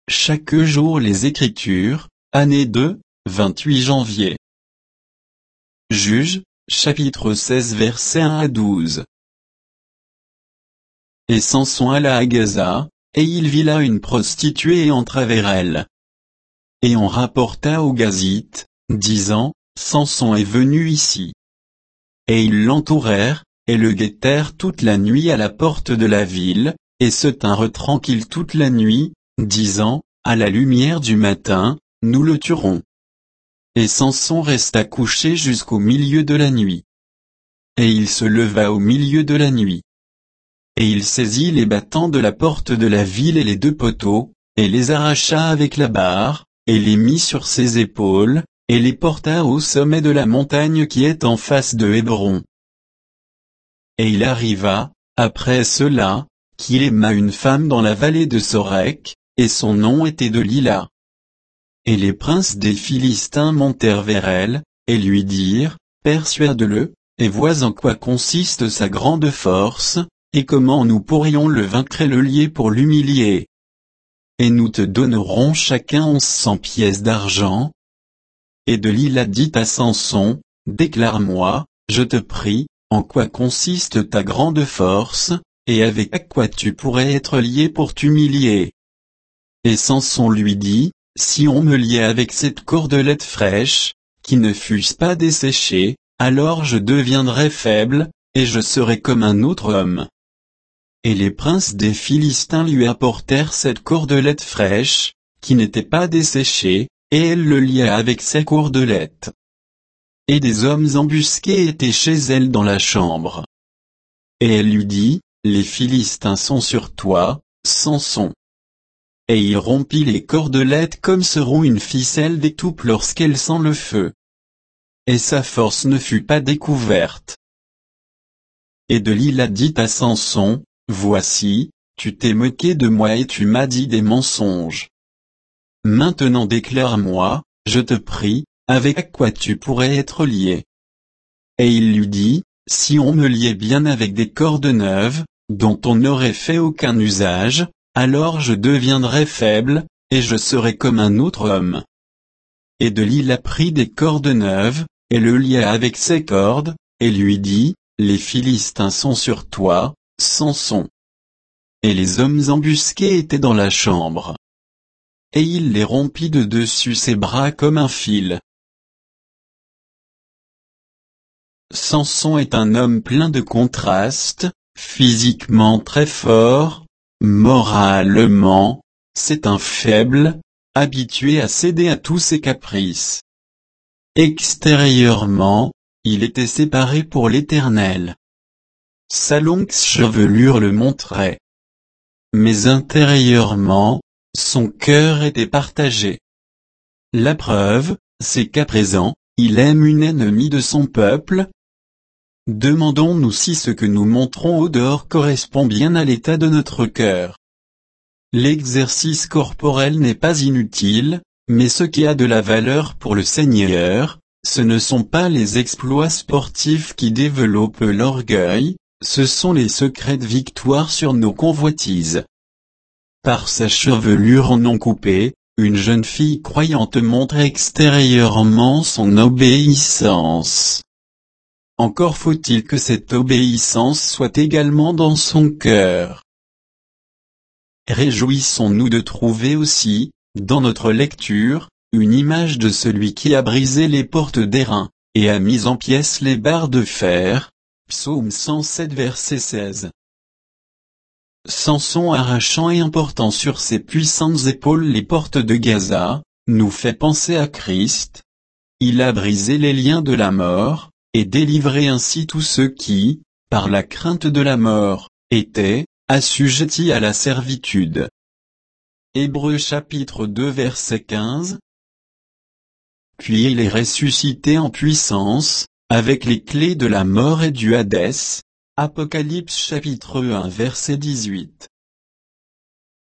chaque jour les Écritures, année 2, 28 janvier. Juges, chapitre 16 versets 1 à 12. Et Samson alla à Gaza, et il vit là une prostituée et entra vers elle. Et on rapporta aux Gazites, disant, Samson est venu ici. Et ils l'entourèrent, et le guettèrent toute la nuit à la porte de la ville, et se tinrent tranquilles toute la nuit, disant, à la lumière du matin, nous le tuerons. Et Samson resta couché jusqu'au milieu de la nuit. Et il se leva au milieu de la nuit. Et il saisit les battants de la porte de la ville et les 2 poteaux, et les arracha avec la barre, et les mit sur ses épaules, et les porta au sommet de la montagne qui est en face de Hébron. Et il arriva, après cela, qu'il aima une femme dans la vallée de Sorek, et son nom était Delila. Et les princes des Philistins montèrent vers elle, et lui dirent, persuade-le, et vois en quoi consiste sa grande force, et comment nous pourrions le vaincre et le lier pour l'humilier. Et nous te donnerons chacun 1100 pièces d'argent. Et Delila dit à Samson, déclare-moi, je te prie, en quoi consiste ta grande force, et avec quoi tu pourrais être lié pour t'humilier. Et Samson lui dit, si on me liait avec cette cordelette fraîche, qui ne fût pas desséchée, alors je deviendrais faible, et je serais comme un autre homme. Et les princes des Philistins lui apportèrent cette cordelette fraîche, qui n'était pas desséchée, et elle le lia avec sa cordelette. Et des hommes embusqués étaient chez elle dans la chambre. Et elle lui dit, les Philistins sont sur toi, Samson. Et il rompit les cordelettes comme se rompt une ficelle d'étoupe lorsqu'elle sent le feu. Et sa force ne fut pas découverte. Et Delila dit à Samson, voici, tu t'es moqué de moi et tu m'as dit des mensonges. Maintenant déclare-moi, je te prie, avec quoi tu pourrais être lié. Et il lui dit, si on me liait bien avec des cordes neuves, dont on n'aurait fait aucun usage, alors je deviendrais faible, et je serais comme un autre homme. Et Delila prit des cordes neuves, et le lia avec ses cordes, et lui dit, les Philistins sont sur toi, Samson. Et les hommes embusqués étaient dans la chambre. Et il les rompit de dessus ses bras comme un fil. Samson est un homme plein de contrastes, physiquement très fort, moralement, c'est un faible, habitué à céder à tous ses caprices. Extérieurement, il était séparé pour l'Éternel. Sa longue chevelure le montrait. Mais intérieurement, son cœur était partagé. La preuve, c'est qu'à présent, il aime une ennemie de son peuple. Demandons-nous si ce que nous montrons au dehors correspond bien à l'état de notre cœur. L'exercice corporel n'est pas inutile, mais ce qui a de la valeur pour le Seigneur, ce ne sont pas les exploits sportifs qui développent l'orgueil, ce sont les secrets de victoire sur nos convoitises. Par sa chevelure non coupée, une jeune fille croyante montre extérieurement son obéissance. Encore faut-il que cette obéissance soit également dans son cœur. Réjouissons-nous de trouver aussi, dans notre lecture, une image de celui qui a brisé les portes d'airain, et a mis en pièces les barres de fer. Psaume 107 verset 16. Samson arrachant et emportant sur ses puissantes épaules les portes de Gaza, nous fait penser à Christ. Il a brisé les liens de la mort, et délivré ainsi tous ceux qui, par la crainte de la mort, étaient assujettis à la servitude. Hébreux chapitre 2 verset 15. Puis il est ressuscité en puissance, avec les clés de la mort et du Hadès. Apocalypse chapitre 1 verset 18.